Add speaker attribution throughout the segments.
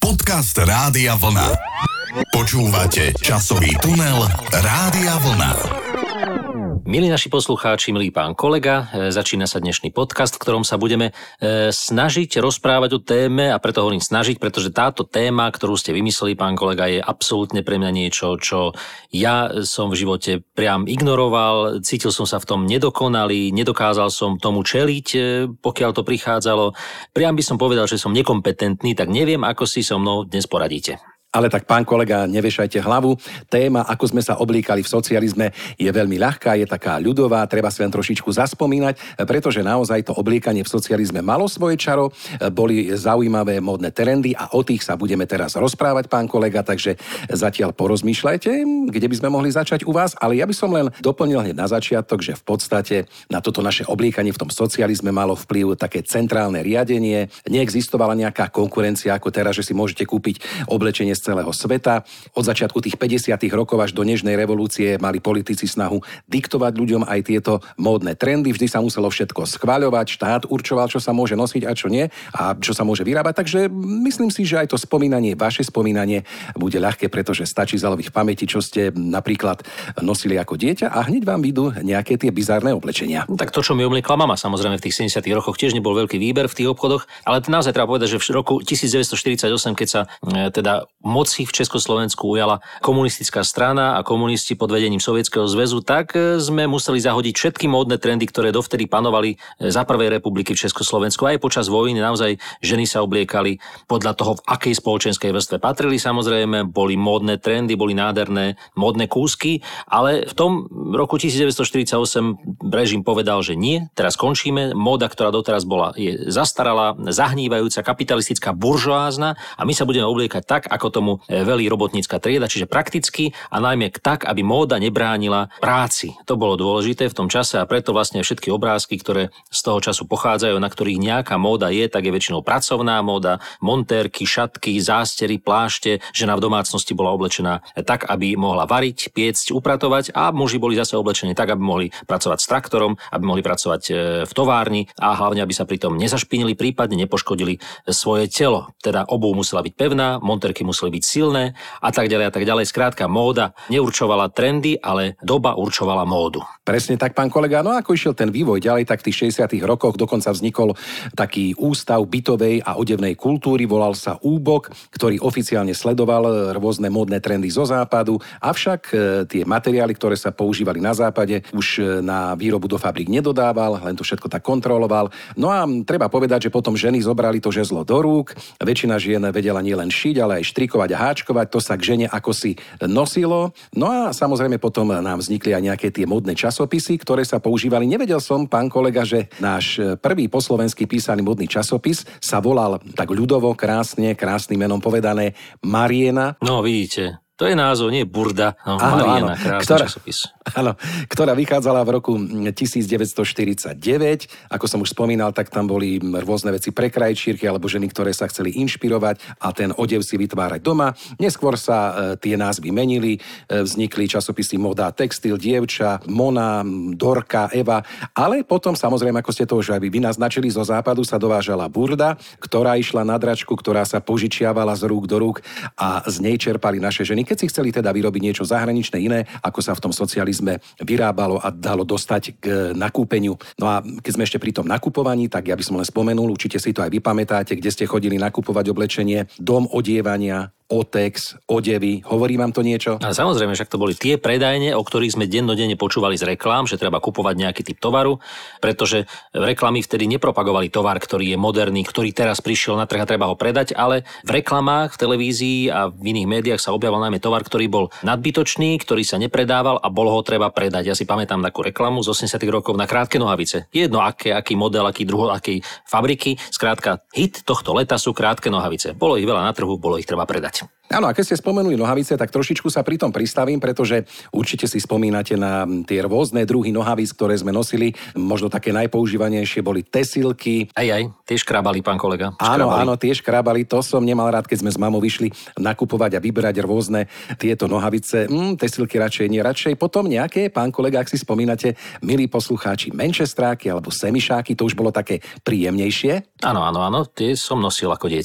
Speaker 1: Podcast Rádia Vlna. Počúvate časový tunel Rádia Vlna.
Speaker 2: Milí naši poslucháči, milý pán kolega, začína sa dnešný podcast, v ktorom sa budeme snažiť rozprávať o téme, a preto hovorím snažiť, pretože táto téma, ktorú ste vymysleli, pán kolega, je absolútne pre mňa niečo, čo ja som v živote priam ignoroval, cítil som sa v tom nedokonalý, nedokázal som tomu čeliť, pokiaľ to prichádzalo. Priam by som povedal, že som nekompetentný, tak neviem, ako si so mnou dnes poradíte.
Speaker 3: Ale tak, pán kolega, nevešajte hlavu. Téma, ako sme sa oblíkali v socializme, je veľmi ľahká, je taká ľudová, treba si len trošičku zaspomínať, pretože naozaj to oblíkanie v socializme malo svoje čaro, boli zaujímavé módne trendy a o tých sa budeme teraz rozprávať, pán kolega, takže zatiaľ porozmýšľajte, kde by sme mohli začať u vás, ale ja by som len doplnil hneď na začiatok, že v podstate na toto naše oblíkanie v tom socializme malo vplyv také centrálne riadenie, neexistovala nejaká konkurencia ako teraz, že si môžete kúpiť oblečenie celého sveta. Od začiatku tých 50. rokov až do nežnej revolúcie mali politici snahu diktovať ľuďom aj tieto módne trendy. Vždy sa muselo všetko schvaľovať, štát určoval, čo sa môže nosiť a čo nie a čo sa môže vyrábať. Takže myslím si, že aj to spomínanie, vaše spomínanie bude ľahké, pretože stačí zaloviť v pamäti, čo ste napríklad nosili ako dieťa a hneď vám vidú nejaké tie bizarné oblečenia.
Speaker 2: Tak to, čo mi obliekla mama, samozrejme v tých 70. rokoch tiež nebol veľký výber v tých obchodoch, ale naozaj treba povedať, že v roku 1948, keď sa teda moci v Československu ujala komunistická strana a komunisti pod vedením Sovietskeho zväzu, tak sme museli zahodiť všetky módne trendy, ktoré dovtedy panovali za prvej republiky v Československu. Aj počas vojny naozaj ženy sa obliekali podľa toho, v akej spoločenskej vrstve patrili. Samozrejme, boli módne trendy, boli nádherné módne kúsky, ale v tom roku 1948 režim povedal, že nie, teraz končíme. Móda, ktorá doteraz bola, je zastaralá, zahnívajúca, kapitalistická, buržoázna a my sa budeme obliekať tak, ako tomu velí robotnícka trieda, čiže prakticky a najmä tak, aby móda nebránila práci. To bolo dôležité v tom čase a preto vlastne všetky obrázky, ktoré z toho času pochádzajú, na ktorých nejaká móda je, tak je väčšinou pracovná móda, montérky, šatky, zástery, plášte. Žena v domácnosti bola oblečená tak, aby mohla variť, piecť, upratovať a muži boli zase oblečení tak, aby mohli pracovať s traktorom, aby mohli pracovať v továrni a hlavne, aby sa pritom nezašpinili, prípadne nepoškodili svoje telo. Teda obuv musela byť pevná, montérky museli byť silné a tak ďalej a tak ďalej. Skrátka, móda neurčovala trendy, ale doba určovala módu.
Speaker 3: Presne tak, pán kolega. No ako išiel ten vývoj ďalej, tak v tých 60. rokoch dokonca vznikol taký ústav bytovej a odevnej kultúry, volal sa Úbok, ktorý oficiálne sledoval rôzne módne trendy zo západu, avšak tie materiály, ktoré sa používali na západe, už na výrobu do fabrík nedodával, len to všetko tak kontroloval. No a treba povedať, že potom ženy zobrali to žezlo do rúk. Väčšina žien vedela nielen šiť, ale aj štrikovať a háčkovať, to sa k žene ako si nosilo. No a samozrejme potom nám vznikli aj nejaké tie módne časopisy, ktoré sa používali. Nevedel som, pán kolega, že náš prvý po slovensky písaný módny časopis sa volal tak ľudovo, krásnym menom povedané Mariena.
Speaker 2: No vidíte. To je názov, nie Burda. No, Mariena, krásny časopis.
Speaker 3: Áno, ktorá vychádzala v roku 1949. Ako som už spomínal, tak tam boli rôzne veci pre krajčírky alebo ženy, ktoré sa chceli inšpirovať a ten odev si vytvárať doma. Neskôr sa tie názvy menili, vznikli časopisy Moda, Textil, Dievča, Mona, Dorka, Eva, ale potom samozrejme, ako ste to už aj vy naznačili, zo západu sa dovážala Burda, ktorá išla na dračku, ktorá sa požičiavala z rúk do rúk a z nej čerpali naše ženy, keď si chceli teda vyrobiť niečo zahraničné iné, ako sa v tom socializme vyrábalo a dalo dostať k nakúpeniu. No a keď sme ešte pri tom nakupovaní, tak ja by som len spomenul, určite si to aj vy pamätáte, kde ste chodili nakupovať oblečenie, dom odievania, Otex, odevy, hovorí vám to niečo?
Speaker 2: A samozrejme, však to boli tie predajne, o ktorých sme dennodenne počúvali z reklám, že treba kupovať nejaký typ tovaru, pretože reklamy vtedy nepropagovali tovar, ktorý je moderný, ktorý teraz prišiel na trh a treba ho predať, ale v reklamách, v televízii a v iných médiách sa objavoval najmä tovar, ktorý bol nadbytočný, ktorý sa nepredával a bolo ho treba predať. Ja si pamätám takú reklamu z 80. rokov na krátke nohavice. Jedno aký model, aký druh, akej fabriky, skrátka hit tohto leta sú krátke nohavice. Bolo ich veľa na trhu, bolo ich treba predať.
Speaker 3: Áno, a keď ste spomenuli nohavice, tak trošičku sa pri tom pristavím, pretože určite si spomínate na tie rôzne druhy nohavíc, ktoré sme nosili. Možno také najpoužívanejšie boli tesilky.
Speaker 2: Aj, tie škrabali, pán kolega.
Speaker 3: Áno, tie škrabali. To som nemal rád, keď sme s mamou vyšli nakupovať a vyberať rôzne tieto nohavice. Tesilky radšej nie. Radšej potom nejaké, pán kolega, ak si spomínate, milí poslucháči, manchestráky alebo semišáky, to už bolo také príjemnejšie.
Speaker 2: Áno, tie som nosil ako dieťa.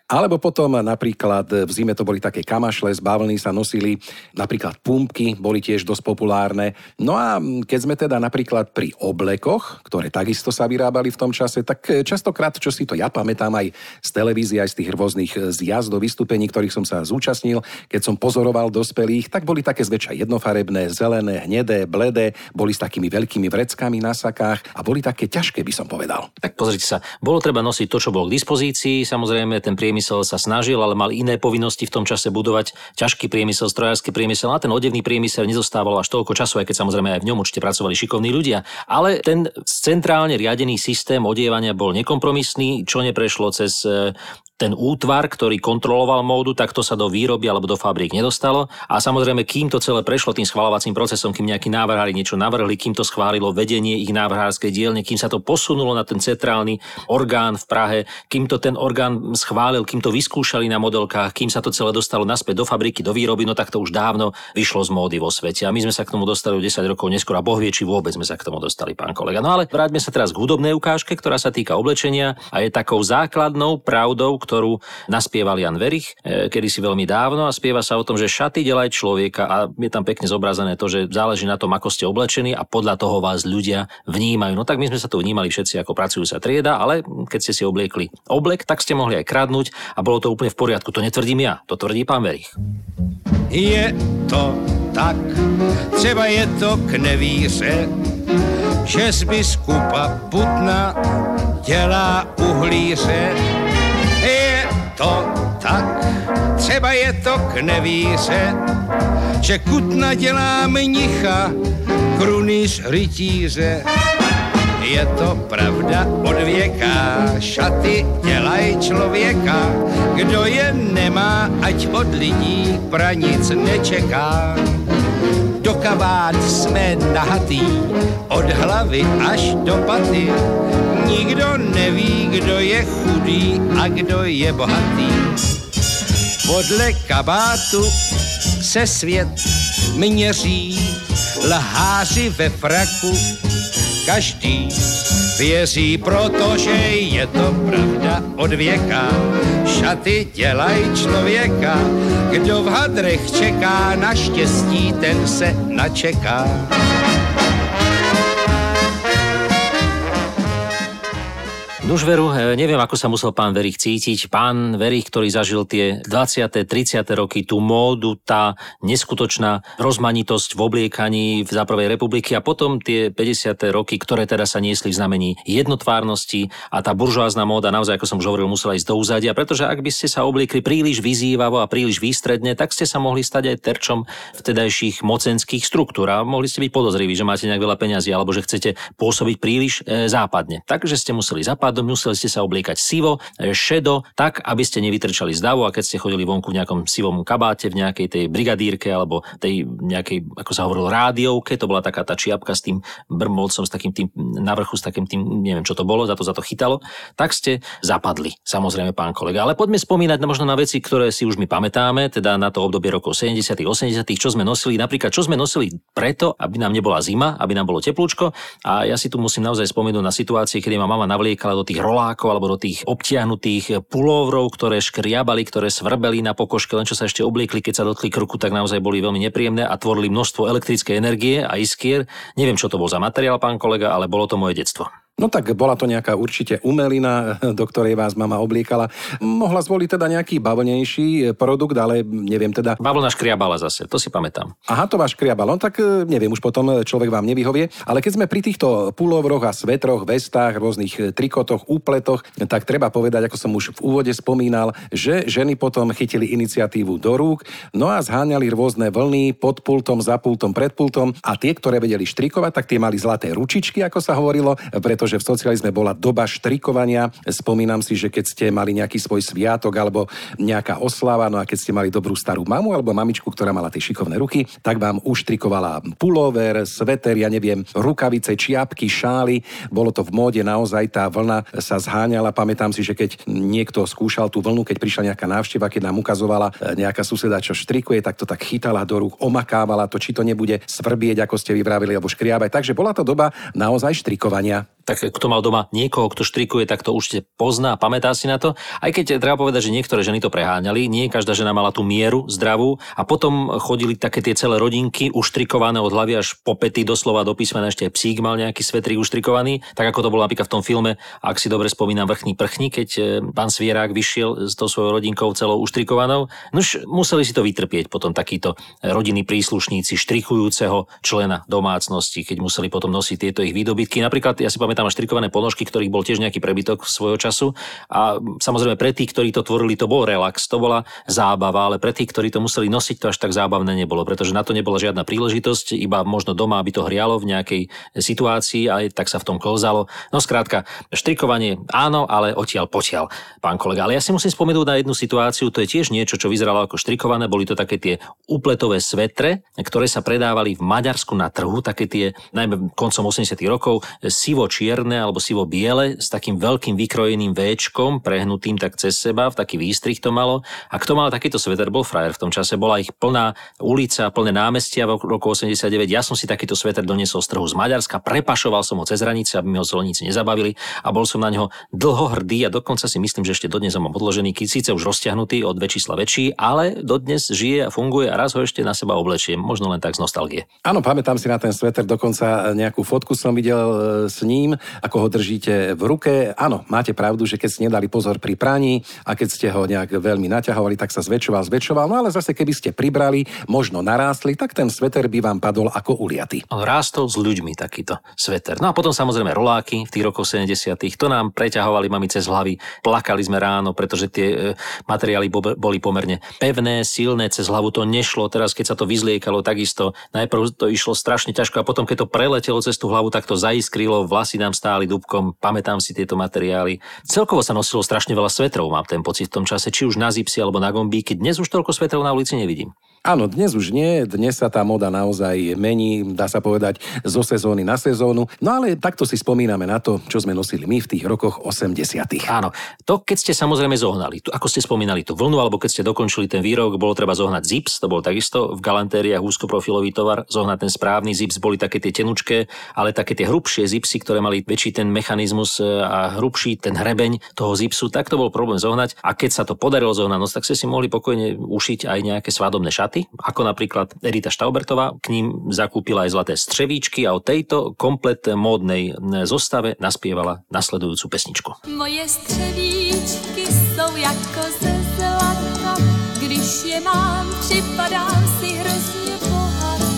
Speaker 3: Alebo potom napríklad v zime to boli také kamašle, z bavlny sa nosili, napríklad pumpky boli tiež dosť populárne. No a keď sme teda napríklad pri oblekoch, ktoré takisto sa vyrábali v tom čase, tak častokrát, čo si to ja pamätám aj z televízie, aj z tých rôznych zjazdov, vystúpení, ktorých som sa zúčastnil, keď som pozoroval dospelých, tak boli také zväčša jednofarebné, zelené, hnedé, bledé, boli s takými veľkými vreckami na sakách a boli také ťažké, by som povedal.
Speaker 2: Tak pozrite sa, bolo treba nosiť to, čo bolo k dispozícii. Samozrejme, ten priemysel sa snažil, ale mal iné povinnosti v tom čase budovať ťažký priemysel, strojársky priemysel, a ten odevný priemysel nezostával až toľko času, aj keď samozrejme aj v ňom určite pracovali šikovní ľudia. Ale ten centrálne riadený systém odievania bol nekompromisný, čo neprešlo cez ten útvar, ktorý kontroloval módu, tak to sa do výroby alebo do fabrík nedostalo. A samozrejme, kým to celé prešlo tým schvaľovacím procesom, kým nejakí návrhári niečo navrhli, kým to schválilo vedenie ich návrhárskej dielne, kým sa to posunulo na ten centrálny orgán v Prahe, kým to ten orgán schválil, kým to vyskúšali na modelkách, kým sa to celé dostalo naspäť do fabriky, do výroby, no tak to už dávno vyšlo z módy vo svete. A my sme sa k tomu dostali 10 rokov neskôr a Boh vie, či vôbec sme sa k tomu dostali, pán kolega. No ale vráťme sa teraz k hudobnej ukážke, ktorá sa týka oblečenia a je takou základnou pravdou, ktorú naspieval Jan Werich kedysi veľmi dávno, a spieva sa o tom, že šaty delaj človeka, a je tam pekne zobrazené to, že záleží na tom, ako ste oblečení a podľa toho vás ľudia vnímajú. No tak my sme sa tu vnímali všetci ako pracujúca trieda, ale keď ste si obliekli oblek, tak ste mohli aj kradnúť a bolo to úplne v poriadku. To netvrdím ja, to tvrdí pán Werich.
Speaker 4: Je to tak, třeba je to k nevíře, že z biskupa Putna dělá uhlíře. Je to tak, třeba je to k nevíře, že Kutna dělá mnicha, krunýř rytíře. Je to pravda od věka, šaty dělají člověka, kdo je nemá, ať od lidí pranic nečeká. Do kabát jsme nahatý, od hlavy až do paty, nikdo neví, kdo je chudý a kdo je bohatý. Podle kabátu se svět měří, lháři ve fraku každý věří, protože je to pravda od věka. Šaty dělají člověka, kdo v hadrech čeká na štěstí, ten se načeká.
Speaker 2: Nuž veru, neviem, ako sa musel pán Werich cítiť. Pán Werich, ktorý zažil tie 20. 30. roky, tú módu, tá neskutočná rozmanitosť v obliekaní za prvej republiky a potom tie 50. roky, ktoré teda sa niesli v znamení jednotvárnosti a tá buržoázna móda naozaj, ako som už hovoril, musela ísť do úzadia, pretože ak by ste sa obliekli príliš vyzývavo a príliš výstredne, tak ste sa mohli stať aj terčom vtedajších mocenských štruktúr a mohli ste byť podozriví, že máte nejak veľa peňazí alebo že chcete pôsobiť príliš západne. Takže ste museli zapadnúť, museli ste sa obliekať sivo, šedo, tak, aby ste nevytrčali z davu, a keď ste chodili vonku v nejakom sivom kabáte, v nejakej tej brigadírke alebo tej nejakej, ako sa hovorilo, rádiovke, to bola taká tá čiapka s tým brmolcom, s takým tým na vrchu, s takým tým, neviem čo to bolo, za to chytalo, tak ste zapadli, samozrejme, pán kolega. Ale poďme spomínať možno na veci, ktoré si už my pamätáme, teda na to obdobie rokov 70., 80., čo sme nosili, napríklad čo sme nosili preto, aby nám nebola zima, aby nám bolo teplúčko, a ja si tu musím naozaj spomenúť na situácie, kedy ma mama navliekala do tých rolákov alebo do tých obtiahnutých pulóvrov, ktoré škriabali, ktoré svrbeli na pokožke, len čo sa ešte obliekli, keď sa dotkli krku, tak naozaj boli veľmi nepríjemné a tvorili množstvo elektrickej energie a iskier. Neviem, čo to bol za materiál, pán kolega, ale bolo to moje detstvo.
Speaker 3: No tak bola to nejaká určite umelina, do ktorej vás mama obliekala. Mohla zvoliť teda nejaký bavlnejší produkt, ale neviem teda.
Speaker 2: Bavlna škriabala zase, to si pamätám.
Speaker 3: Aha, to vás škriabalo, no tak neviem, už potom človek vám nevyhovie. Ale keď sme pri týchto pulóvroch a svetroch, vestách, rôznych trikotoch, úpletoch, tak treba povedať, ako som už v úvode spomínal, že ženy potom chytili iniciatívu do rúk, no a zháňali rôzne vlny pod pultom, za pultom, pred pultom, a tie, ktoré vedeli štrikovať, tak tie mali zlaté ručičky, ako sa hovorilo, pretože v socializme bola doba štrikovania. Spomínam si, že keď ste mali nejaký svoj sviatok alebo nejaká oslava, no a keď ste mali dobrú starú mamu alebo mamičku, ktorá mala tie šikovné ruky, tak vám uštrikovala pulóver, sveter, ja neviem, rukavice, čiapky, šály. Bolo to v móde, naozaj tá vlna sa zháňala. Pamätám si, že keď niekto skúšal tú vlnu, keď prišla nejaká návšteva, keď nám ukazovala nejaká suseda, čo štrikuje, tak to tak chytala do rúk, omakávala to, či to nebude svrbieť, ako ste vyvravili, alebo škriabať. Takže bola to doba naozaj štrikovania.
Speaker 2: Tak kto mal doma niekoho, kto štrikuje, tak to určite pozná a pamätá si na to. Aj keď treba povedať, že niektoré ženy to preháňali, nie každá žena mala tú mieru zdravú a potom chodili také tie celé rodinky uštrikované od hlavy až po pety, doslova do písmena, ešte aj psík mal nejaký svetrík uštrikovaný, tak ako to bolo napríklad v tom filme, ak si dobre spomínam, Vrchný prchník, keď pán Svierák vyšiel s tou svojou rodinkou celou uštrikovanou. Nož museli si to vytrpieť potom takíto rodinní príslušníci štrikujúceho člena domácnosti, keď museli potom nosiť tieto ich výdobytky. Napríklad ja si pamätám štrikované ponožky, ktorých bol tiež nejaký prebytok svojho času a samozrejme pre tých, ktorí to tvorili, to bol relax, to bola zábava, ale pre tých, ktorí to museli nosiť, to až tak zábavné nebolo, pretože na to nebola žiadna príležitosť, iba možno doma, aby to hrialo v nejakej situácii, aj tak sa v tom klzalo. No skrátka, štrikovanie áno, ale odtiaľ potiaľ, pán kolega. Ale ja si musím spomenúť na jednu situáciu, to je tiež niečo, čo vyzeralo ako štrikované, boli to také tie úpletové svetre, ktoré sa predávali v Maďarsku na trhu, také tie najmä koncom 80. rokov, sivo-čierne alebo sivo-biele s takým veľkým vykrojeným véčkom, prehnutým tak cez seba, v taký výstrih to malo. A kto mal takýto sveter, bol frajer v tom čase, bola ich plná ulica, plné námestia v roku 89. Ja som si takýto sveter doniesol z trhu z Maďarska, prepašoval som ho cez hranice, aby mi ho colníci nezabavili a bol som na neho dlho hrdý a dokonca si myslím, že ešte dodnes ho mám odložený, síce už rozťahnutý od čísla väčší, ale dodnes žije a funguje a raz ho ešte na seba oblečiem, možno len tak z nostalgie.
Speaker 3: Áno, pamätám si na ten sveter, dokonca nejakú fotku som videl s ním, ako ho držíte v ruke. Áno, máte pravdu, že keď ste nedali pozor pri praní a keď ste ho nejak veľmi naťahovali, tak sa zväčšoval, no ale zase keby ste pribrali, možno narástli, tak ten sveter by vám padol ako uliaty.
Speaker 2: On rástol s ľuďmi takýto sveter. No a potom samozrejme roláky v tých rokoch 70. To nám preťahovali mami cez hlavy, plakali sme ráno, pretože tie materiály boli pomerne pevné, silné, cez hlavu to nešlo. Teraz keď sa to vyzliekalo, takisto najprv to išlo strašne ťažko a potom keď to preletelo cez tú hlavu, tak to zaiskrilo, vlasy nám stáli dúbkom. Pamätám si tieto materiály. Celkovo sa nosilo strašne veľa svetrov, mám ten pocit v tom čase, či už na zipsi alebo na gombíky. Dnes už toľko svetrov na ulici nevidím.
Speaker 3: Áno, dnes už nie, dnes sa tá moda naozaj mení, dá sa povedať, zo sezóny na sezónu, no ale takto si spomíname na to, čo sme nosili my v tých rokoch 80.
Speaker 2: Áno, to keď ste samozrejme zohnali, ako ste spomínali tú vlnu, alebo keď ste dokončili ten výrok, bolo treba zohnať zips, to bol takisto v galantériách úzkoprofilový tovar, zohnať ten správny zips, boli také tie tenučké, ale také tie hrubšie zipsy, ktoré mali väčší ten mechanizmus a hrubší ten hrebeň toho zipsu, tak to bol problém zohnať a keď sa to podarilo zohnať, tak ste si mohli pokojne ušiť aj nejaké svadobné šaty. Ako napríklad Edita Štaubertová, k ním zakúpila aj zlaté střevíčky a o tejto komplet módnej zostave naspievala nasledujúcu pesničku.
Speaker 5: Moje střevíčky jsou jako ze zlata, když je mám, připadám si hrozně bohatá.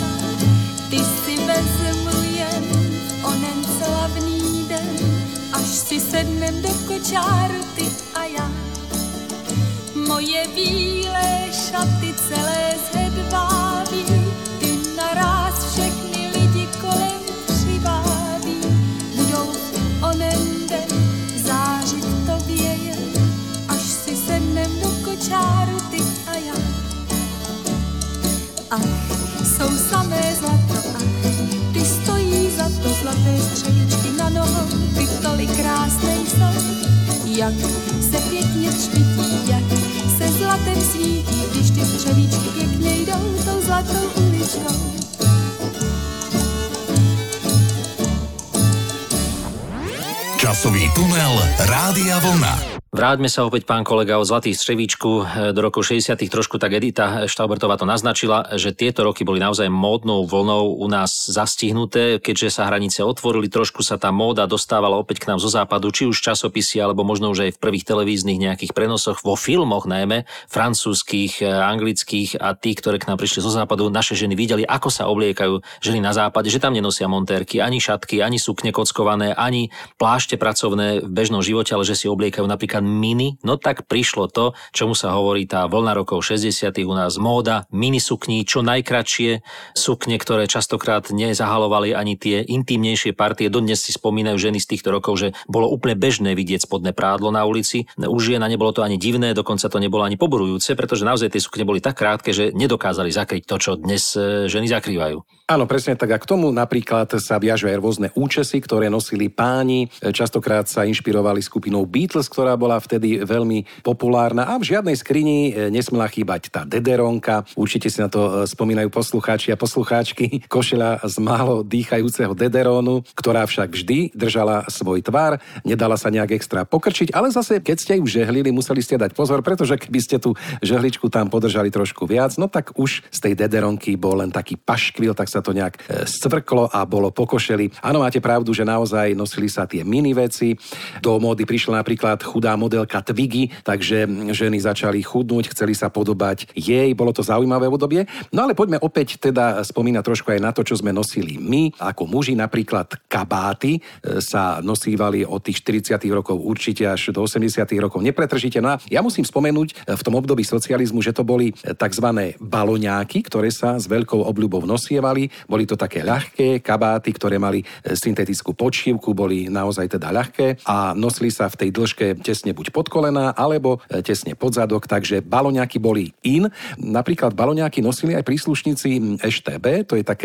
Speaker 5: Ty si vezmu jen v onen slavný den, až si sednem do kočáru ty a já. Moje bílé šaty celé zhedváví, ty naráz všechny lidi kolem přiváví. Budou onen den zářit tobě jen, až si sednem do kočáru ty a já. Ach, jsou samé zlato, ach, ty stojí za to zlaté střevíčky na nohou, ty tolik krásnej jsou, jak se pěkně třpití, jak se zlatem svítí, když ty střevíčky pěkně jdou tou zlatou uličkou.
Speaker 1: Časový tunel Rádia Vlna.
Speaker 2: Vráťme sa opäť, pán kolega, od zlatých střevíčku do rokov 60. Trošku tak Edita Štaubertová to naznačila, že tieto roky boli naozaj módnou vlnou u nás zastihnuté, keďže sa hranice otvorili, trošku sa tá móda dostávala opäť k nám zo západu, či už časopisy, alebo možno už aj v prvých televíznych nejakých prenosoch, vo filmoch najmä, francúzskych, anglických a tí, ktoré k nám prišli zo západu, naše ženy videli, ako sa obliekajú ženy na západe, že tam nenosia montérky, ani šatky, ani sukne kockované, ani plášte pracovné v bežnom živote, ale že si obliekajú napríklad mini, no tak prišlo to, čomu sa hovorí tá vlna rokov 60. u nás móda, mini sukní, čo najkratšie sukne, ktoré častokrát nezahalovali ani tie intimnejšie partie. Dodnes si spomínajú ženy z týchto rokov, že bolo úplne bežné vidieť spodné prádlo na ulici. U žien nebolo to ani divné, dokonca to nebolo ani poborujúce, pretože naozaj tie sukne boli tak krátke, že nedokázali zakryť to, čo dnes ženy zakrývajú.
Speaker 3: Áno, presne tak. A k tomu napríklad sa viažú aj rôzne účesy, ktoré nosili páni. Častokrát sa inšpirovali skupinou Beatles, ktorá bola bola vtedy veľmi populárna a v žiadnej skrini nesmela chýbať tá dederonka. Určite si na to spomínajú poslucháči a poslucháčky. Košeľa z málo dýchajúceho dederónu, ktorá však vždy držala svoj tvar, nedala sa nejak extra pokrčiť, ale zase keď ste ju žehlili, museli ste dať pozor, pretože keby ste tú žehličku tam podržali trošku viac, no tak už z tej dederonky bol len taký paškvil, tak sa to nejak scvrklo a bolo po košeli. Áno, máte pravdu, že naozaj nosili sa tie mini veci. Do módy prišla napríklad chudá modelka Twiggy, takže ženy začali chudnúť, chceli sa podobať jej, bolo to zaujímavé obdobie. No ale poďme opäť teda spomínať trošku aj na to, čo sme nosili my, ako muži, napríklad kabáty sa nosívali od tých 40. rokov určite až do 80. rokov nepretržite. No a ja musím spomenúť v tom období socializmu, že to boli takzvané baloňáky, ktoré sa s veľkou obľubou nosievali. Boli to také ľahké kabáty, ktoré mali syntetickú podšívku, boli naozaj teda ľahké a nosili sa v tej dĺžke tesne buď pod kolená, alebo tesne pod zadok, takže baloňáky boli in. Napríklad baloňáky nosili aj príslušníci EŠTB, to je také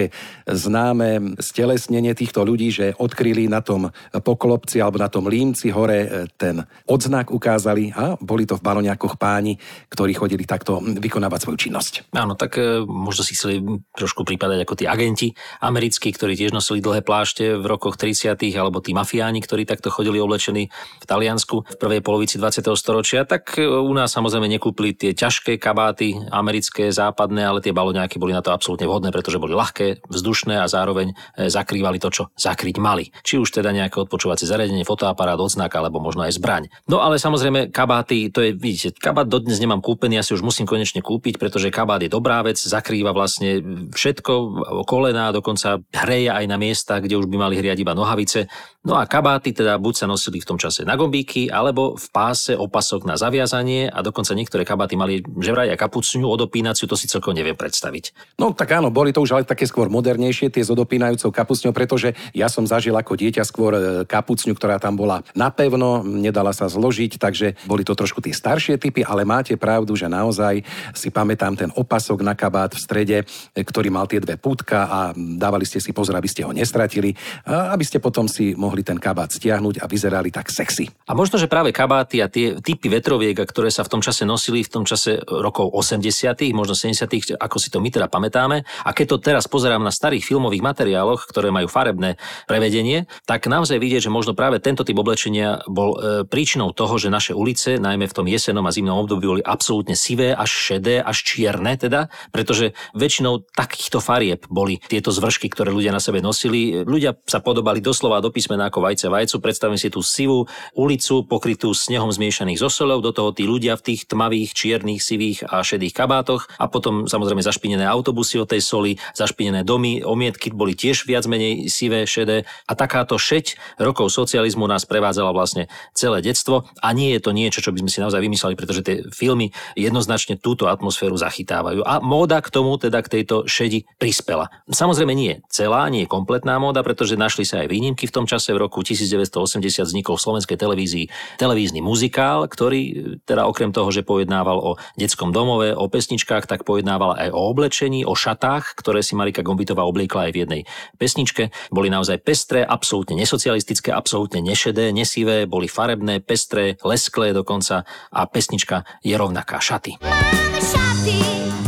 Speaker 3: známe stelesnenie týchto ľudí, že odkryli na tom poklopci alebo na tom límci hore ten odznak ukázali a boli to v baloňákoch páni, ktorí chodili takto vykonávať svoju činnosť.
Speaker 2: Áno, tak možno si chceli trošku pripadať ako tí agenti americkí, ktorí tiež nosili dlhé plášte v rokoch 30. alebo tí mafiáni, ktorí takto chodili oblečení v Taliansku v prvej polovici 20. storočia, tak u nás samozrejme nekúpili tie ťažké kabáty americké, západné, ale tie baloňáky boli na to absolútne vhodné, pretože boli ľahké, vzdušné a zároveň zakrývali to, čo zakryť mali. Či už teda nejaké odpočúvacie zariadenie, fotoaparát, odznak alebo možno aj zbraň. No ale samozrejme kabáty, to je, vidíte, kabát dodnes nemám kúpený, ja si už musím konečne kúpiť, pretože kabát je dobrá vec, zakrýva vlastne všetko, kolená, dokonca hreje aj na miesta, kde už by mali hriať iba nohavice. No a kabáty teda buď sa nosili v tom čase na gombíky, alebo v páse opasok na zaviazanie a dokonca niektoré kabáty mali že vraj aj kapucňu odopínaciu, to si celkom neviem predstaviť.
Speaker 3: No tak áno, boli to už ale také skôr modernejšie, tie s odopínajúcou kapucňou, pretože ja som zažil ako dieťa skôr kapucňu, ktorá tam bola napevno, nedala sa zložiť, takže boli to trošku tie staršie typy, ale máte pravdu, že naozaj si pamätám ten opasok na kabát v strede, ktorý mal tie dve pútka a dávali ste si pozor, aby ste ho nestratili, a aby ste potom si mohli ten kabát stiahnuť a vyzerali tak sexy.
Speaker 2: A možno, že práve kabáty a tie typy vetroviek, ktoré sa v tom čase nosili, v tom čase rokov 80., možno 70., ako si to my teda pamätáme, a keď to teraz pozerám na starých filmových materiáloch, ktoré majú farebné prevedenie, tak naozaj vidieť, že možno práve tento typ oblečenia bol príčinou toho, že naše ulice, najmä v tom jesennom a zimnom období, boli absolútne sivé, až šedé, až čierne teda, pretože väčšinou takýchto farieb boli tieto zvršky, ktoré ľudia na sebe nosili. Ľudia sa podobali doslova do písmena ako vajce vajcu. Predstavím si tú sivú ulicu pokrytú snehom zmiešaných zo soľou, do toho tí ľudia v tých tmavých, čiernych, sivých a šedých kabátoch a potom samozrejme zašpinené autobusy od tej soli, zašpinené domy, omietky boli tiež viac menej sivé, šedé a takáto šeť rokov socializmu nás prevádzala vlastne celé detstvo a nie je to niečo, čo by sme si naozaj vymysleli, pretože tie filmy jednoznačne túto atmosféru zachytávajú a móda k tomu teda k tejto šedi prispela. Samozrejme nie celá, nie kompletná móda, pretože našli sa aj výnimky v tom čase. V roku 1980 vznikol v slovenskej televízii televízny muzikál, ktorý teda okrem toho, že pojednával o detskom domove, o pesničkách, tak pojednával aj o oblečení, o šatách, ktoré si Marika Gombitová obliekla aj v jednej pesničke. Boli naozaj pestré, absolútne nesocialistické, absolútne nešedé, nesivé, boli farebné, pestré, lesklé dokonca a pesnička je rovnaká. Šaty.
Speaker 6: Máme šaty,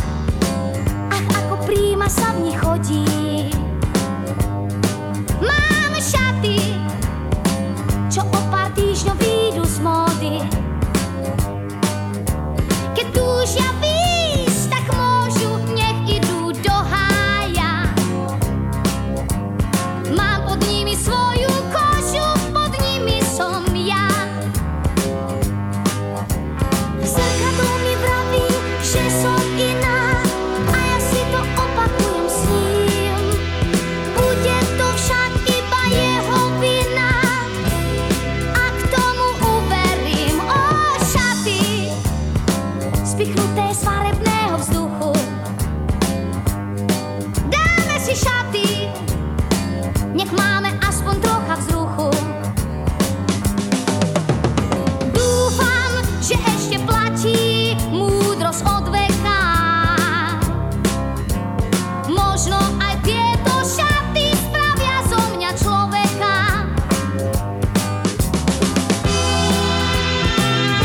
Speaker 6: ach ako príma sa v nich chodí. Máme šaty, čo o pár týždňov výjdu z módy. Keď túžia výjsť, tak môžu, nech idú do hája. Mám pod nimi svoju kožu, pod nimi som ja. Zrkadlo mi vraví, že som iná a ja si to opakujem s ním. Bude to však iba jeho vina a k tomu uverím. O šaty spichnuté z farebného vzduchu. Dáme si šaty, nech máme aspoň trocha vzruchu. Dúfam, že ešte platí múdrosť od veka. Možno aj tieto šaty spravia zo mňa človeka.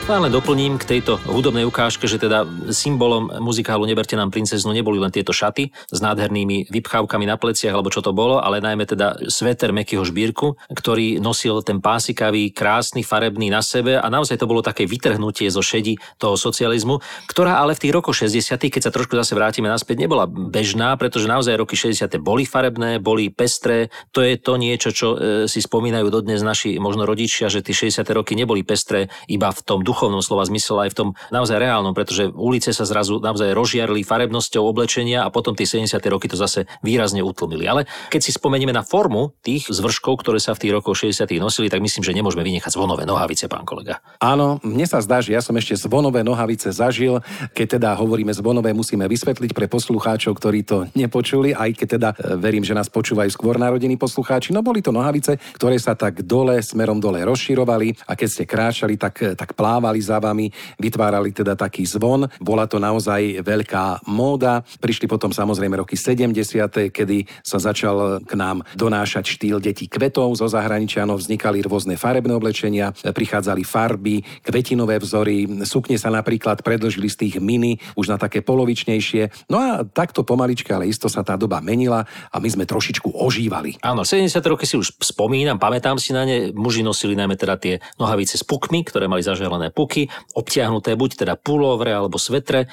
Speaker 2: No len doplním k tejto hudobnej ukážke, že teda symbolom muzikálu Neberte nám princeznu neboli len tieto šaty s nádhernými vypchávkami na pleciach, alebo čo to bolo, ale najmä teda sveter mäkkého šbírku, ktorý nosil ten pásikavý, krásny, farebný na sebe a naozaj to bolo také vytrhnutie zo šedi toho socializmu, ktorá ale v tých rokoch 60., keď sa trošku zase vrátime naspäť, nebola bežná, pretože naozaj roky 60. boli farebné, boli pestré. To je to niečo, čo si spomínajú dodnes naši možno rodičia, že tie 60. roky neboli pestré iba v tom duchovnom slova zmysle, aj v tom naozaj reálnom, pretože ulice sa zrazu naozaj rozžiarili farebnosťou oblečenia a potom tie 70. roky to zase výrazne utlmili. Ale keď si spomenieme na formu tých zvrškov, ktoré sa v tých rokoch 60. nosili, tak myslím, že nemôžeme vynechať zvonové nohavice, pán kolega.
Speaker 3: Áno, mne sa zdá, že ja som ešte zvonové nohavice zažil. Keď teda hovoríme zvonové, musíme vysvetliť pre poslucháčov, ktorí to nepočuli, aj keď teda verím, že nás počúvajú skôr narodení poslucháči. No boli to nohavice, ktoré sa tak smerom dole rozširovali a keď ste kráčali, tak plávali za vami, vytvárali teda taký zvon. Bola to naozaj veľká móda. Prišli potom samozrejme roky 70., kedy sa začal k nám donášať štýl detí kvetov zo zahraničia, no vznikali rôzne farebné oblečenia, prichádzali farby, kvetinové vzory, sukne sa napríklad predĺžili z tých mini už na také polovičnejšie. No a takto pomaličky, ale isto sa tá doba menila a my sme trošičku ožívali.
Speaker 2: Áno, 70. roky si už spomínam, pamätám si na ne. Muži nosili najmä teda tie nohavice s pukmi, ktoré mali zaželené puky, obtiahnuté buď teda pulovre alebo svetre,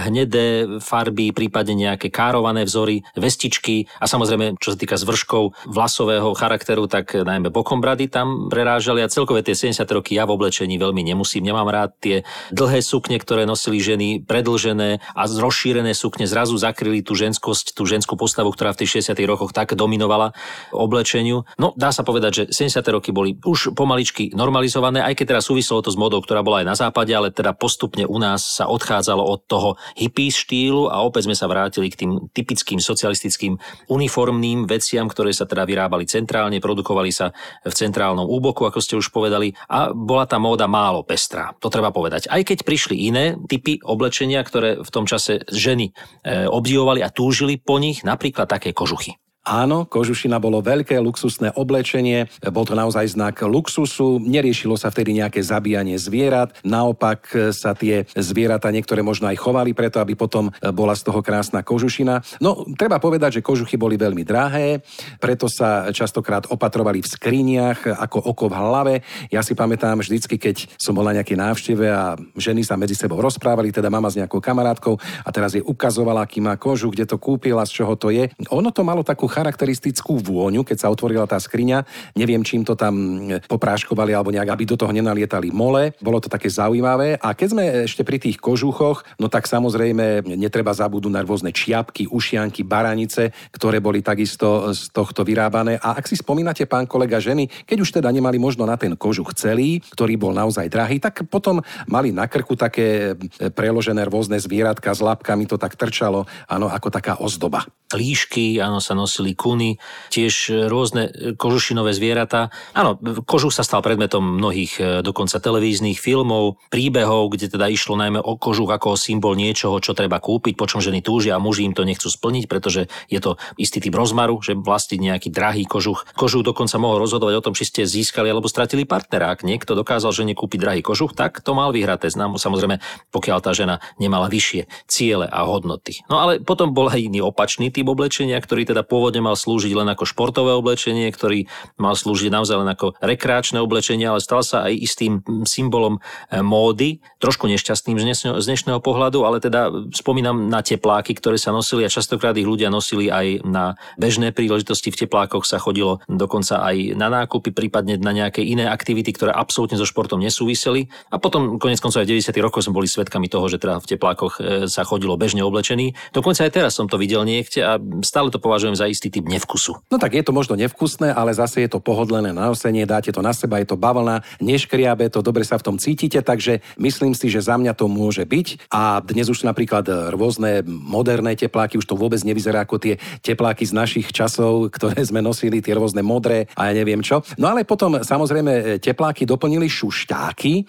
Speaker 2: hnedé farby, prípadne nejaké kárované vzory, vestičky a samozrejme, čo sa týka zvrškov vlasového charakteru, tak najmä bokom brady tam prerážali a celkové tie 70. roky ja v oblečení veľmi nemusím. Nemám rád tie dlhé sukne, ktoré nosili ženy, predĺžené a rozšírené sukne zrazu zakryli tú ženskosť, tú ženskú postavu, ktorá v tých 60. rokoch tak dominovala oblečeniu. No, dá sa povedať, že 70. roky boli už pomaličky normalizované, aj keď teraz súviselo to s modou, ktorá bola aj na západe, ale teda postupne u nás sa odchádzalo od toho hippies štýlu a opäť sme sa vrátili k tým typickým socialistickým uniformným veciam, ktoré sa teda vyrábali centrálne, produkovali sa v centrálnom úboku, ako ste už povedali, a bola tá móda málo pestrá. To treba povedať. Aj keď prišli iné typy oblečenia, ktoré v tom čase ženy obdivovali a túžili po nich, napríklad také kožuchy.
Speaker 3: Áno, kožušina bolo veľké luxusné oblečenie, bol to naozaj znak luxusu, neriešilo sa vtedy nejaké zabíjanie zvierat, naopak sa tie zvieratá niektoré možno aj chovali preto, aby potom bola z toho krásna kožušina. No, treba povedať, že kožuchy boli veľmi drahé, preto sa častokrát opatrovali v skriniach ako oko v hlave. Ja si pamätám vždycky, keď som bol na nejakej návšteve a ženy sa medzi sebou rozprávali, teda mama s nejakou kamarátkou a teraz jej ukazovala, aký má kožuch, kde to kúpila, z čoho to je. Ono to malo takú charakteristickú vôňu, keď sa otvorila tá skriňa. Neviem, čím to tam popráškovali alebo nejak, aby do toho nenalietali mole. Bolo to také zaujímavé. A keď sme ešte pri tých kožuchoch, no tak samozrejme netreba zabudnúť na rôzne čiapky, ušianky, baranice, ktoré boli takisto z tohto vyrábané. A ak si spomínate, pán kolega, ženy, keď už teda nemali možno na ten kožuch celý, ktorý bol naozaj drahý, tak potom mali na krku také preložené rôzne zvieratka s labkami, to tak trčalo, áno, ako taká ozdoba.
Speaker 2: Líšky, áno, sa nosili kuny, tiež rôzne kožušinové zvieratá. Áno, kožuch sa stal predmetom mnohých dokonca televíznych filmov, príbehov, kde teda išlo najmä o kožuch ako symbol niečoho, čo treba kúpiť, počom ženy túžia a muži im to nechcú splniť, pretože je to istý typ rozmaru, že vlastniť nejaký drahý kožuch. Kožuch dokonca mohol rozhodovať o tom, či ste získali alebo stratili partnera. Ak niekto dokázal žene kúpiť drahý kožuch, tak to mal vyhraté. Samozrejme, pokiaľ tá žena nemala vyššie ciele a hodnoty. No ale potom bol aj iný opačný typ oblečenia, ktorý teda pôvodne mal slúžiť len ako športové oblečenie, ktorý mal slúžiť naozaj len ako rekreačné oblečenie, ale stal sa aj istým symbolom módy, trošku nešťastným z dnešného pohľadu, ale teda spomínam na tepláky, ktoré sa nosili a častokrát ich ľudia nosili aj na bežné príležitosti. V teplákoch sa chodilo dokonca aj na nákupy, prípadne na nejaké iné aktivity, ktoré absolútne so športom nesúviseli. A potom koniec koncov aj v 90. rokoch sme boli svedkami toho, že teda v teplákoch sa chodilo bežne oblečený. Dokonca aj teraz som to videl niekde a stále to považujem za istý typ nevkusu.
Speaker 3: No tak je to možno nevkusné, ale zase je to pohodlné na nosenie, dáte to na seba, je to bavlna, neškriabe, to dobre sa v tom cítite, takže myslím si, že za mňa to môže byť. A dnes už napríklad rôzne moderné tepláky, už to vôbec nevyzerá ako tie tepláky z našich časov, ktoré sme nosili, tie rôzne modré a ja neviem čo. No ale potom samozrejme tepláky doplnili šušťáky.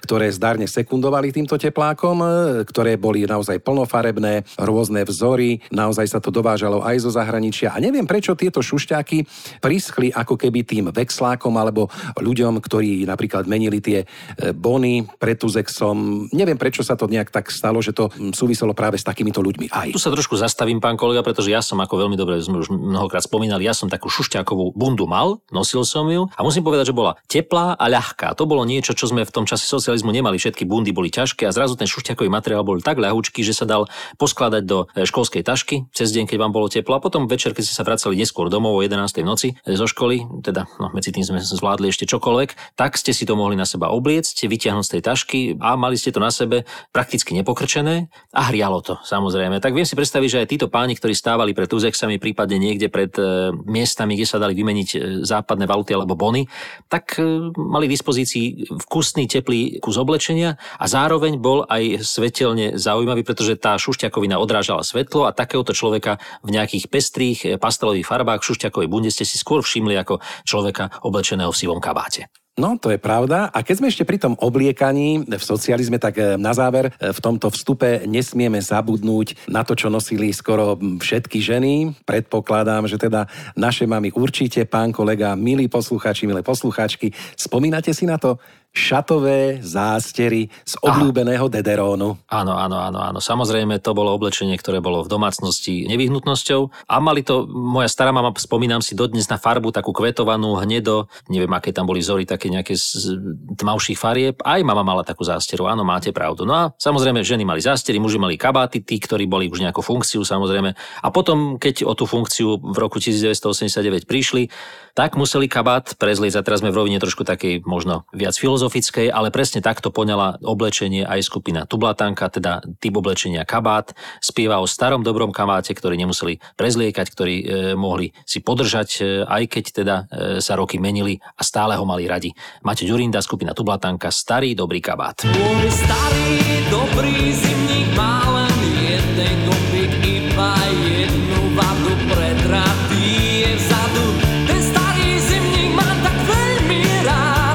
Speaker 3: ktoré zdárne sekundovali týmto teplákom, ktoré boli naozaj plnofarebné, rôzne vzory, naozaj sa to dovážalo aj zo zahraničia. A neviem, prečo tieto šušťáky prischli ako keby tým vexlákom alebo ľuďom, ktorí napríklad menili tie bony pred Tuzexom. Neviem, prečo sa to nejak tak stalo, že to súviselo práve s takýmito ľuďmi aj.
Speaker 2: Tu sa trošku zastavím, pán kolega, pretože ja som, ako veľmi dobre sme už mnohokrát spomínali, ja som takú šušťákovú bundu mal, nosil som ju a musím povedať, že bola teplá a ľahká. To bolo niečo, čo sme v tom čase socializmu nemali. Všetky bundy boli ťažké a zrazu ten šušťákový materiál bol tak ľahučký, že sa dal poskladať do školskej tašky cez deň, keď vám bolo teplo, a potom večer, keď ste sa vracali neskôr domov o 11. noci zo školy, teda medzi tým sme zvládli ešte čokoľvek, tak ste si to mohli na seba obliecť, vytiahnuť z tej tašky a mali ste to na sebe prakticky nepokrčené a hrialo to, samozrejme. Tak viem si predstaviť, že aj títo páni, ktorí stávali pred Tuzexami, prípadne niekde pred miestami, kde sa dali vymeniť západné valuty alebo bony, tak mali k dispozícii vkusný teplý kus oblečenia a zároveň bol aj svetelne zaujímavý, pretože tá šušťakovina odrážala svetlo a takéhoto človeka v nejakých pestrých pastelových farbách v šušťakovej bunde ste si skôr všimli ako človeka oblečeného v sivom kabáte.
Speaker 3: No, to je pravda. A keď sme ešte pri tom obliekaní v socializme, tak na záver v tomto vstupe nesmieme zabudnúť na to, čo nosili skoro všetky ženy. Predpokladám, že teda naše mamy určite, pán kolega, milí poslucháči, milé poslucháčky, spomínate si na to? Šatové zástery z obľúbeného Dederónu.
Speaker 2: Áno. Samozrejme, to bolo oblečenie, ktoré bolo v domácnosti nevyhnutnosťou. A mali to, moja stará mama, spomínam si dodnes na farbu takú kvetovanú, hnedo, neviem, aké tam boli vzory, také nejaké z tmavších farieb. Aj mama mala takú zásteru, áno, máte pravdu. No a samozrejme, ženy mali zástery, muži mali kabáty, tí, ktorí boli už nejakú funkciu, samozrejme. A potom, keď o tú funkciu v roku 1989 prišli, tak museli kabát prezliecť. A teraz sme v rovine trošku takej možno viac filozofickej, ale presne takto poňala oblečenie aj skupina Tublatanka, teda typ oblečenia kabát. Spieva o starom dobrom kabáte, ktorý nemuseli prezliekať, ktorí mohli si podržať, aj keď teda sa roky menili a stále ho mali radi. Maťo Ďurinda, skupina Tublatanka, Starý dobrý kabát.
Speaker 7: Môj starý dobrý zimník má len jeden kopík, iba jednu vadu, predratý je vzadu. Ten starý zimník mám tak veľmi rád.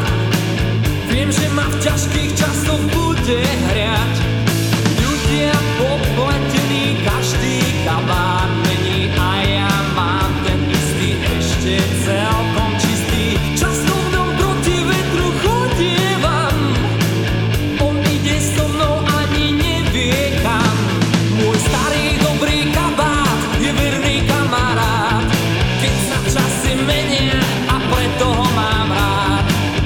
Speaker 7: Viem, že ma v ťažkých časoch bude hriať. Ľudia popletení, každý kabát mení a ja mám ten istý ešte celkom čistý. Časom v ňom proti vetru chodievam. On ide so mnou, ani nevie kam. Môj starý dobrý kabát je verný kamarát, keď sa časy menia a preto ho mám rád.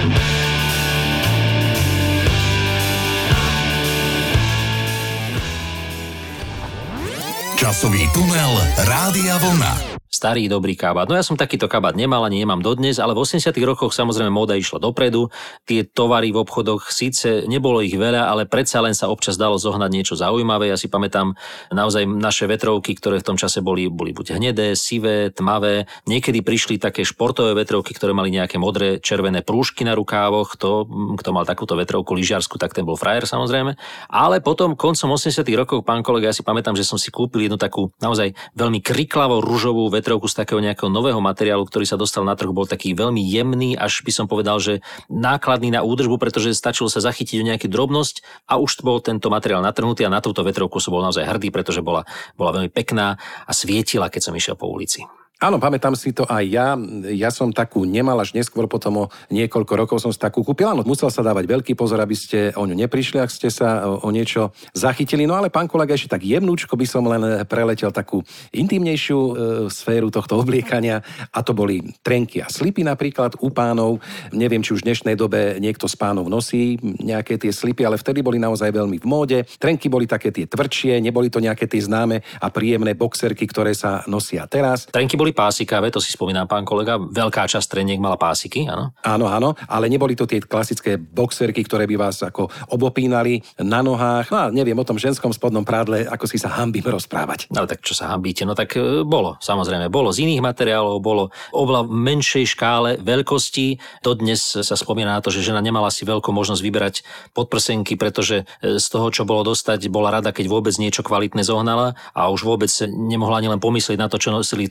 Speaker 1: Časový tunel Rádia Vlna.
Speaker 2: Starý dobrý kabát. No ja som takýto kabát nemal, ani nemám dodnes, ale v 80. rokoch samozrejme móda išla dopredu. Tie tovary v obchodoch, síce nebolo ich veľa, ale predsa len sa občas dalo zohnať niečo zaujímavé. Ja si pamätám naozaj naše vetrovky, ktoré v tom čase boli buď hnedé, sivé, tmavé. Niekedy prišli také športové vetrovky, ktoré mali nejaké modré, červené prúžky na rukávoch. Kto mal takúto vetrovku lyžiarsku, tak ten bol frajer samozrejme. Ale potom koncom 80. rokov, pán kolega, ja si pamätám, že som si kúpil jednu takú naozaj veľmi kriklavo ružovú vetrovku z takého nejakého nového materiálu, ktorý sa dostal na trh, bol taký veľmi jemný, až by som povedal, že nákladný na údržbu, pretože stačilo sa zachytiť o nejakú drobnosť a už bol tento materiál natrhnutý a na túto vetrovku som bol naozaj hrdý, pretože bola veľmi pekná a svietila, keď som išiel po ulici.
Speaker 3: Áno, pamätám si to aj ja. Ja som takú nemal, až neskôr potom o niekoľko rokov som si takú kúpil. Áno, musel sa dávať veľký pozor, aby ste o ňu neprišli, ak ste sa o niečo zachytili. No ale pán kolega, ešte tak jemnúčko by som len preletel takú intimnejšiu sféru tohto obliekania a to boli trenky a slipy napríklad u pánov. Neviem, či už v dnešnej dobe niekto z pánov nosí nejaké tie slipy, ale vtedy boli naozaj veľmi v móde. Trenky boli také tie tvrdšie, neboli to nejaké tie známe a príjemné boxerky, ktoré sa nosia teraz.
Speaker 2: Trenky boli pásikavé, to si spomínam, pán kolega. Veľká časť treniek mala pásiky, áno?
Speaker 3: Áno, ale neboli to tie klasické boxerky, ktoré by vás ako obopínali na nohách. No a neviem o tom ženskom spodnom prádle, ako si sa hanbím rozprávať.
Speaker 2: No tak čo sa hanbíte? No tak bolo, samozrejme. Bolo z iných materiálov, bolo oveľa menšej škále veľkostí. Dodnes sa spomína na to, že žena nemala si veľkú možnosť vyberať podprsenky, pretože z toho, čo bolo dostať, bola rada, keď vôbec niečo kvalitné zohnala a už vôbec nemohla ani len pomyslieť na to, čo nosili v tom čase ženy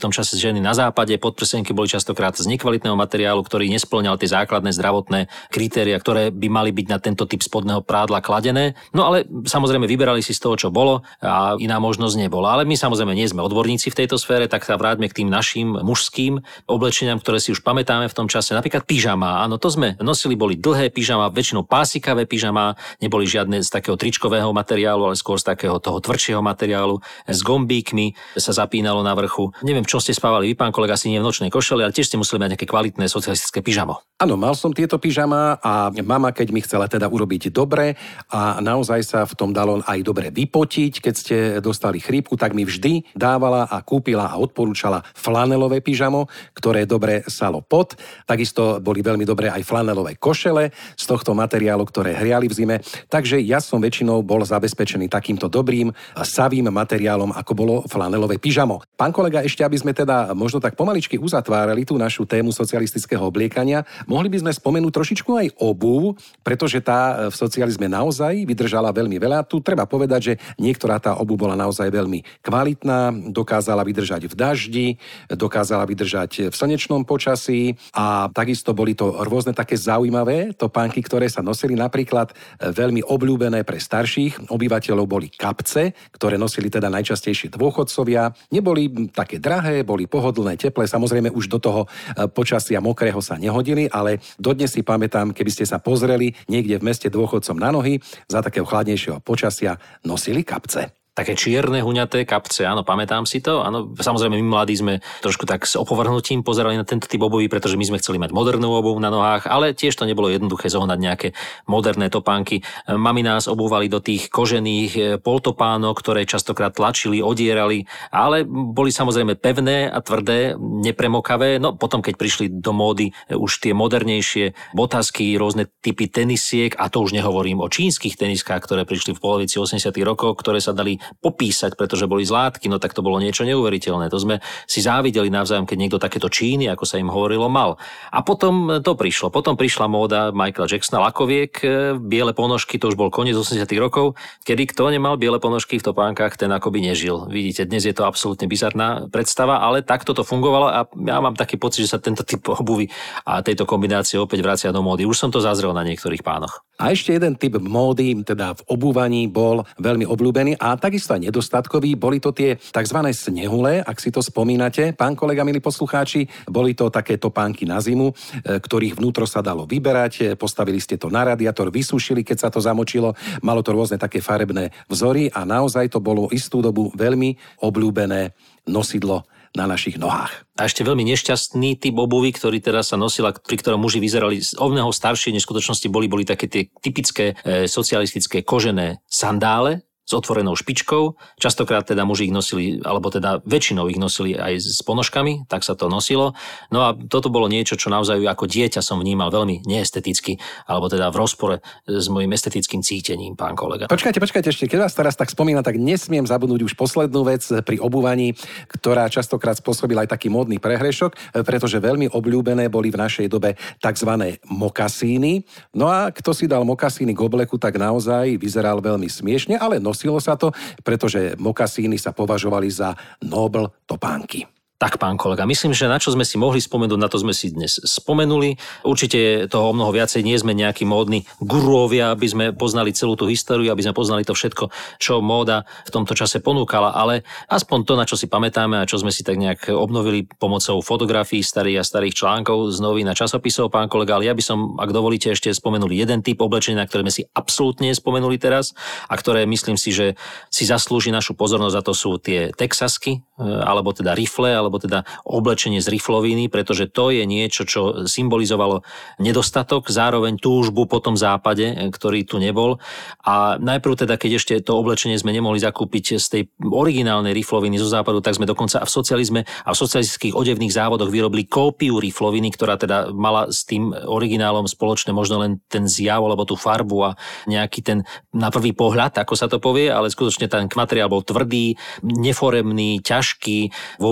Speaker 2: ženy na západe, podprsenky boli častokrát z nekvalitného materiálu, ktorý nespĺňal tie základné zdravotné kritéria, ktoré by mali byť na tento typ spodného prádla kladené. No ale samozrejme vyberali si z toho, čo bolo a iná možnosť nebola. Ale my samozrejme nie sme odborníci v tejto sfére, tak sa vráťme k tým našim mužským oblečeniam, ktoré si už pamätáme v tom čase. Napríklad pyžama. Áno, to sme nosili, boli dlhé pyžama, väčšinou pásikavé pyžama, neboli žiadne z takého tričkového materiálu, ale skôr z takého toho tvrdšieho materiálu s gombíkmi sa zapínalo na vrchu. Neviem, čo ste spávali vy, pán kolega, asi nie v nočnej košeli, ale tiež ste museli mať nejaké kvalitné socialistické pyžamo.
Speaker 3: Áno, mal som tieto pyžama a mama, keď mi chcela teda urobiť dobre a naozaj sa v tom dalo aj dobre vypotiť, keď ste dostali chrípku, tak mi vždy dávala a kúpila a odporúčala flanelové pyžamo, ktoré dobre salo pot. Takisto boli veľmi dobré aj flanelové košele z tohto materiálu, ktoré hriali v zime. Takže ja som väčšinou bol zabezpečený takýmto dobrým savým materiálom, ako bolo flanelové pyžamo. Pán kolega, ešte aby sme teda možno tak pomaličky uzatvárali tú našu tému socialistického obliekania, mohli by sme spomenúť trošičku aj obuv, pretože tá v socializme naozaj vydržala veľmi veľa. Tu treba povedať, že niektorá tá obuv bola naozaj veľmi kvalitná, dokázala vydržať v daždi, dokázala vydržať v slnečnom počasí a takisto boli to rôzne také zaujímavé topánky, ktoré sa nosili. Napríklad veľmi obľúbené pre starších obyvateľov boli kapce, ktoré nosili teda najčastejšie dôchodcovia. Neboli také drahé, boli pohodlné, teplé. Samozrejme už do toho počasia mokrého sa nehodili, ale dodnes si pamätám, keby ste sa pozreli niekde v meste dôchodcom na nohy, za takého chladnejšieho počasia nosili kapce.
Speaker 2: Také čierne, huňaté kapce, áno, pamätám si to. Áno, samozrejme, my mladí sme trošku tak s opovrhnutím pozerali na tento typ obuví, pretože my sme chceli mať modernú obuv na nohách, ale tiež to nebolo jednoduché zohnať nejaké moderné topánky. Mami nás obúvali do tých kožených poltopánok, ktoré častokrát tlačili, odierali, ale boli samozrejme pevné a tvrdé, nepremokavé. No potom, keď prišli do módy už tie modernejšie botasky, rôzne typy tenisiek, a to už nehovorím o čínskych teniskách, ktoré prišli v polovici 80. rokov, ktoré sa dali popísať, pretože boli z látky, no tak to bolo niečo neuveriteľné. To sme si závideli navzájom, keď niekto takéto číny, ako sa im hovorilo, mal. A potom to prišlo. Potom prišla móda Michaela Jacksona, lakoviek, biele ponožky, to už bol koniec 80. rokov, kedy kto nemal biele ponožky v topánkach, ten akoby nežil. Vidíte, dnes je to absolútne bizarná predstava, ale takto to fungovalo a ja mám taký pocit, že sa tento typ obuvy a tejto kombinácie opäť vracia do módy. Už som to zazrel na niektorých pánoch.
Speaker 3: A ešte jeden typ módy, teda v obúvaní, bol veľmi obľúbený a takisto aj nedostatkový. Boli to tie tzv. Snehule, ak si to spomínate, pán kolega, milí poslucháči. Boli to také topánky na zimu, ktorých vnútro sa dalo vyberať. Postavili ste to na radiátor, vysušili, keď sa to zamočilo. Malo to rôzne také farebné vzory a naozaj to bolo istú dobu veľmi obľúbené nosidlo na našich nohách.
Speaker 2: A ešte veľmi nešťastný typ obuvy, ktorý teraz sa nosil, pri ktorom muži vyzerali o mnoho staršie, než v skutočnosti boli také tie typické socialistické kožené sandále s otvorenou špičkou. Častokrát teda muži ich nosili, alebo teda väčšinou ich nosili aj s ponožkami, tak sa to nosilo. No a toto bolo niečo, čo naozaj ako dieťa som vnímal veľmi neesteticky, alebo teda v rozpore s mojím estetickým cítením, pán kolega.
Speaker 3: Počkajte, ešte, keď vás teraz tak spomínam, tak nesmiem zabudnúť už poslednú vec pri obúvaní, ktorá častokrát spôsobila aj taký módny prehrešok, pretože veľmi obľúbené boli v našej dobe takzvané mokasíny. No a kto si dal mokasíny k obleku, tak naozaj vyzeral veľmi smiešne, ale nosilo sa to, pretože mokasíny sa považovali za nobl topánky.
Speaker 2: Tak, pán kolega, myslím, že na čo sme si mohli spomenúť, na to sme si dnes spomenuli. Určite toho o mnoho viacej, nie sme nejakí módni guruovia, aby sme poznali celú tú históriu, aby sme poznali to všetko, čo móda v tomto čase ponúkala, ale aspoň to, na čo si pamätáme a čo sme si tak nejak obnovili pomocou fotografií starých a starých článkov z novín a časopisov, pán kolega, ale ja by som, ak dovolíte, ešte spomenuli jeden typ oblečenia, na ktoré sme si absolútne spomenuli teraz a ktoré myslím si, že si zaslúži našu pozornosť, a to sú tie texasky, alebo teda rifle, alebo teda oblečenie z rifloviny, pretože to je niečo, čo symbolizovalo nedostatok, zároveň túžbu po tom západe, ktorý tu nebol. A najprv teda, keď ešte to oblečenie sme nemohli zakúpiť z tej originálnej rifloviny zo západu, tak sme dokonca v socializme a v socialistických odevných závodoch vyrobili kópiu rifloviny, ktorá teda mala s tým originálom spoločné možno len ten zjav alebo tú farbu a nejaký ten na prvý pohľad, ako sa to povie, ale skutočne ten materiál bol tvrdý, neforemný, ťažký, vôbec nevyzeral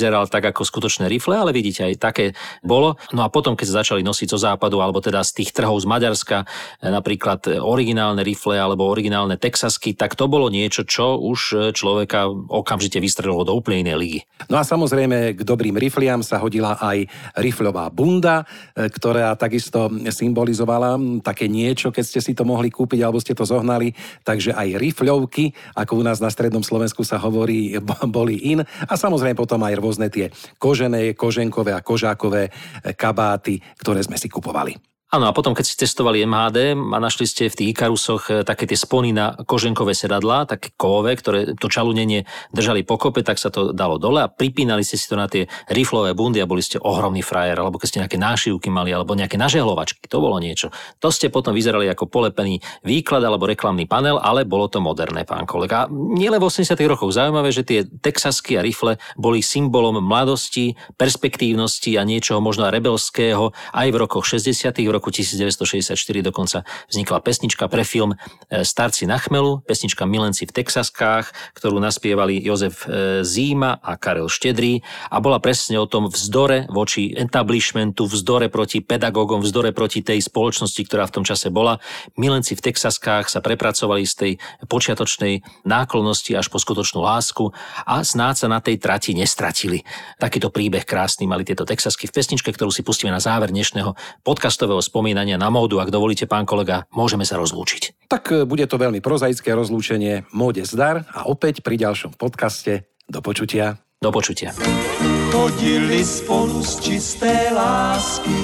Speaker 2: nevyzeral tak ako skutočné rifle, ale vidíte, aj také bolo. No a potom, keď sa začali nosiť zo západu, alebo teda z tých trhov z Maďarska, napríklad originálne rifle alebo originálne texasky, tak to bolo niečo, čo už človeka okamžite vystrelilo do úplne inej ligy.
Speaker 3: No a samozrejme k dobrým rifliam sa hodila aj rifľová bunda, ktorá takisto symbolizovala také niečo, keď ste si to mohli kúpiť alebo ste to zohnali. Takže aj rifľovky, ako u nás na strednom Slovensku sa hovorí, boli in. A samozrejme potom aj rôzne tie kožené, koženkové a kožákové kabáty, ktoré sme si kupovali.
Speaker 2: Áno, a potom, keď ste testovali MHD a našli ste v tých Ikarusoch také tie spony na koženkové sedadlá, také kovové, ktoré to čalunenie držali pokope, tak sa to dalo dole a pripínali ste si to na tie riflové bundy a boli ste ohromný frajer, alebo keď ste nejaké nášivky mali, alebo nejaké nažehlovačky, to bolo niečo. To ste potom vyzerali ako polepený výklad alebo reklamný panel, ale bolo to moderné, pán kolega. Nielen v 80. rokoch zaujímavé, že tie texasky a rifle boli symbolom mladosti, perspektívnosti a niečoho možno rebelského aj v rokoch 60. V roku 1964 dokonca vznikla pesnička pre film Starci na chmelu, pesnička Milenci v Texaskách, ktorú naspievali Jozef Zíma a Karel Štedrý a bola presne o tom vzdore voči establishmentu, vzdore proti pedagógom, vzdore proti tej spoločnosti, ktorá v tom čase bola. Milenci v Texaskách sa prepracovali z tej počiatočnej náklonnosti až po skutočnú lásku a snáď sa na tej trati nestratili. Takýto príbeh krásny mali tieto Texasky v pesničke, ktorú si pustíme na záver dnešného podcastového spomínania na módu. Ak dovolíte, pán kolega, môžeme sa rozlúčiť.
Speaker 3: Tak bude to veľmi prozaické rozlúčenie. Móde zdar a opäť pri ďalšom podcaste. Do počutia.
Speaker 2: Do počutia.
Speaker 8: Chodili spolu z čisté lásky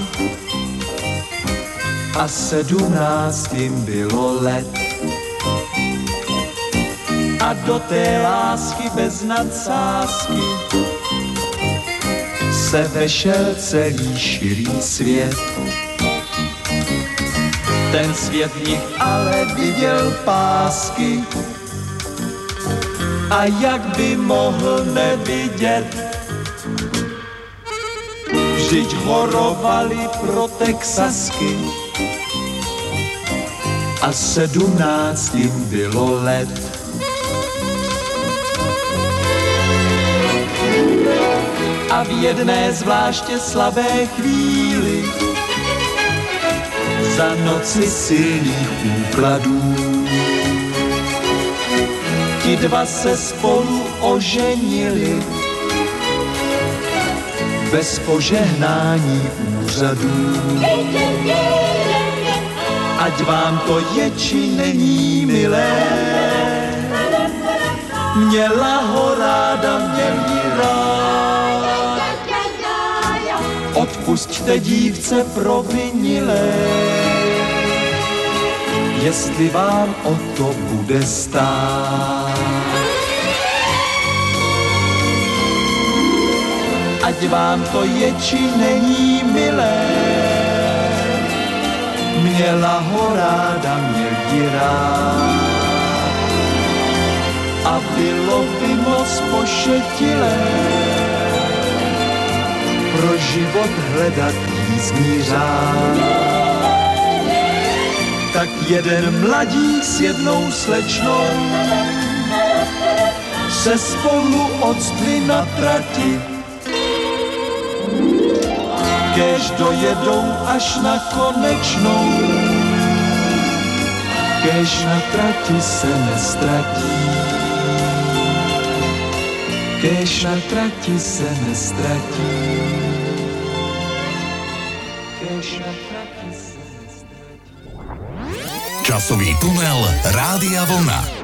Speaker 8: a 17 jim bylo let. A do té lásky bez nadsázky se vešel celý širý svět. Ten svět v nich ale viděl pásky a jak by mohl nevidět, vždyť horovali pro Texasky a 17 jim bylo let. A v jedné zvláště slabé chvíli za noci silných úkladů ti dva se spolu oženili bez požehnání úřadů. Ať vám to je či není milé, měla ho ráda, měl ji rád. Odpusťte dívce provinilé, jestli vám o to bude stát. Ať vám to je či není milé, měla ho ráda, měl ji rád. A bylo by moc pošetilé pro život hledat jízdní řád. Tak jeden mladík s jednou slečnou se spolu odstli na trati, kéž dojedou až na konečnou, kéž na trati se nestratí, kéž na trati se nestratí, kéž na trati se nestratí.
Speaker 1: Časový tunel Rádia Vlna.